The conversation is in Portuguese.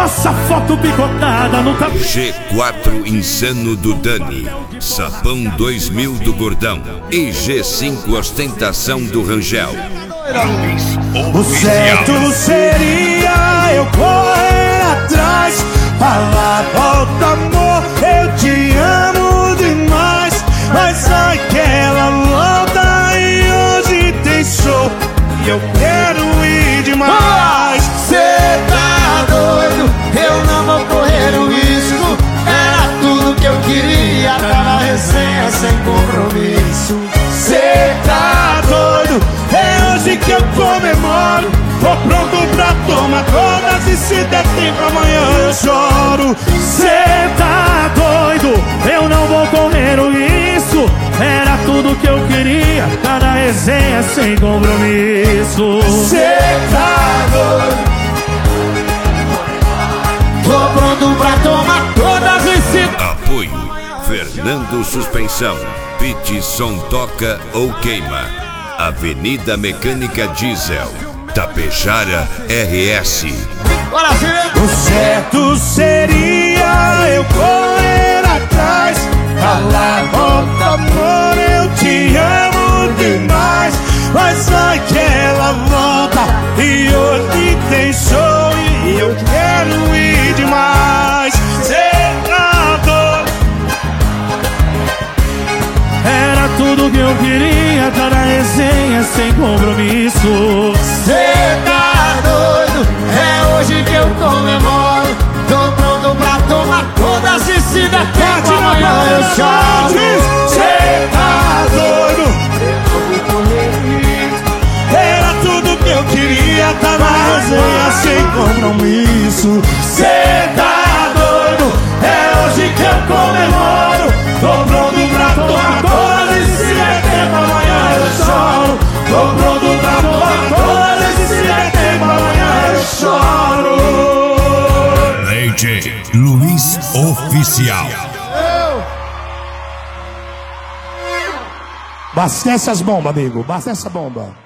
nossa foto picotada no tapete. G4 Insano do Dani, Sapão 2000 do Gordão e G5 Ostentação do Rangel. O certo seria eu correr atrás, falar: volta amor, eu te amo demais. Mas aquela volta e hoje tem show e eu quero ir demais. Cê tá doido, eu não vou correr o risco. Era tudo que eu queria, tá na resenha sem compromisso. Cê tá doido, é hoje que eu comemoro. Tô pronto pra tomar todas e se der tempo amanhã eu choro. Cê tá doido, eu não vou correr o risco. Era tudo que eu queria, tá na resenha sem compromisso. Cê tá doido, tô pronto pra tomar todas e se... Apoio Fernando Suspensão, Pit Som Toca ou Queima, Avenida Mecânica Diesel, Tapejara RS. O certo seria eu correr atrás, falar: volta amor, eu te amo demais. Mas aquela volta e hoje tem show e eu quero ir demais. Cê tá doido, era tudo que eu queria, tá na resenha sem compromisso. Cê tá doido, é hoje que eu comemoro. Tô pronto pra tomar todas e se der tempo amanhã eu choro. Cê tá doido, era tudo que eu queria, tá na resenha sem compromisso. Cê tá doido, é hoje que eu comemoro. Tô pronto pra tomar todas e se der tempo amanhã eu choro. Tô pronto pra tomar todas e se der tempo amanhã eu choro. DJ Luiz Oficial. Abastece as bombas, amigo, abastece essa bomba.